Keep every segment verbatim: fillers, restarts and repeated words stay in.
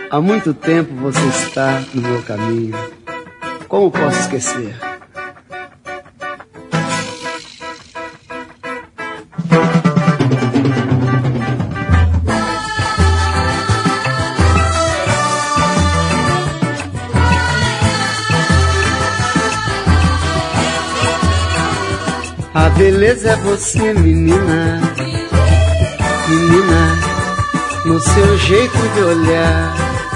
Há muito tempo você está no meu caminho. Como posso esquecer? A beleza é você, menina, menina, no seu jeito de olhar.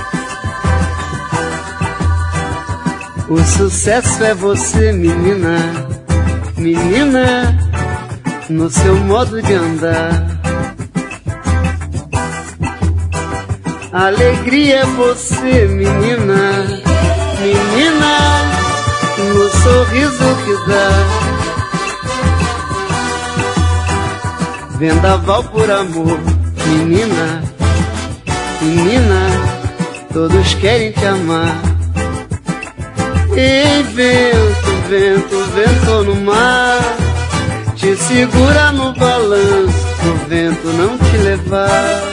O sucesso é você, menina, menina, no seu modo de andar. A alegria é você, menina, menina, no sorriso que dá. Vendaval por amor, menina, menina, todos querem te amar. Ei, vento, vento, vento no mar, te segura no balanço, pro vento não te levar.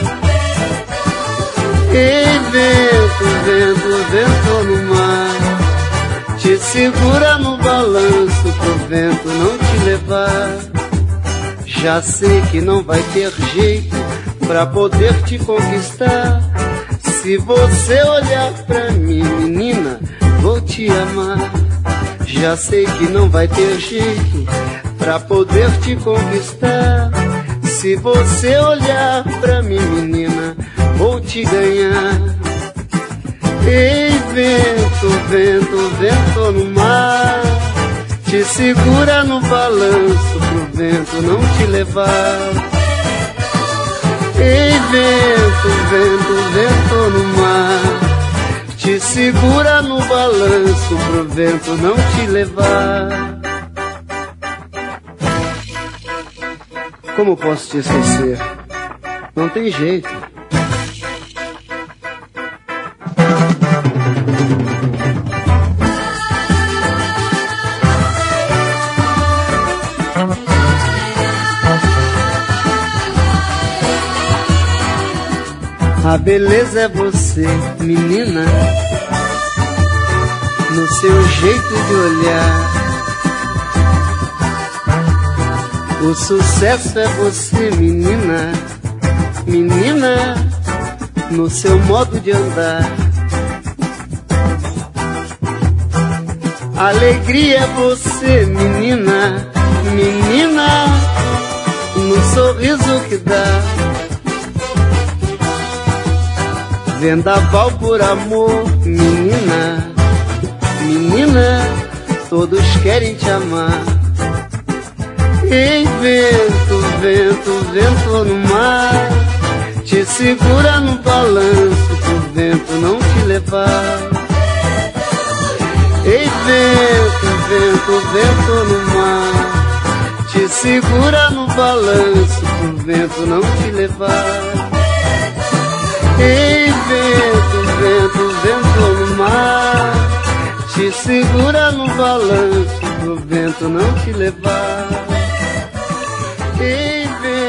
Ei, vento, vento, vento no mar, te segura no balanço, pro vento não te levar. Já sei que não vai ter jeito pra poder te conquistar. Se você olhar pra mim, menina, vou te amar. Já sei que não vai ter jeito pra poder te conquistar. Se você olhar pra mim, menina, vou te ganhar. Ei, vento, vento, vento no mar, te segura no balanço, pro vento não te levar. Ei, vento, vento, vento no mar, te segura no balanço, pro vento não te levar. Como posso te esquecer? Não tem jeito. A beleza é você, menina, no seu jeito de olhar. O sucesso é você, menina, menina, no seu modo de andar. A alegria é você, menina, menina, no sorriso que dá. Vendaval por amor, menina, menina, todos querem te amar. Ei, vento, vento, vento no mar, te segura no balanço, pro vento não te levar. Ei, vento, vento, vento no mar, te segura no balanço, pro vento não te levar. Ei, vento, vento, vento no mar, te segura no balanço, pro vento não te levar. Ei, vento.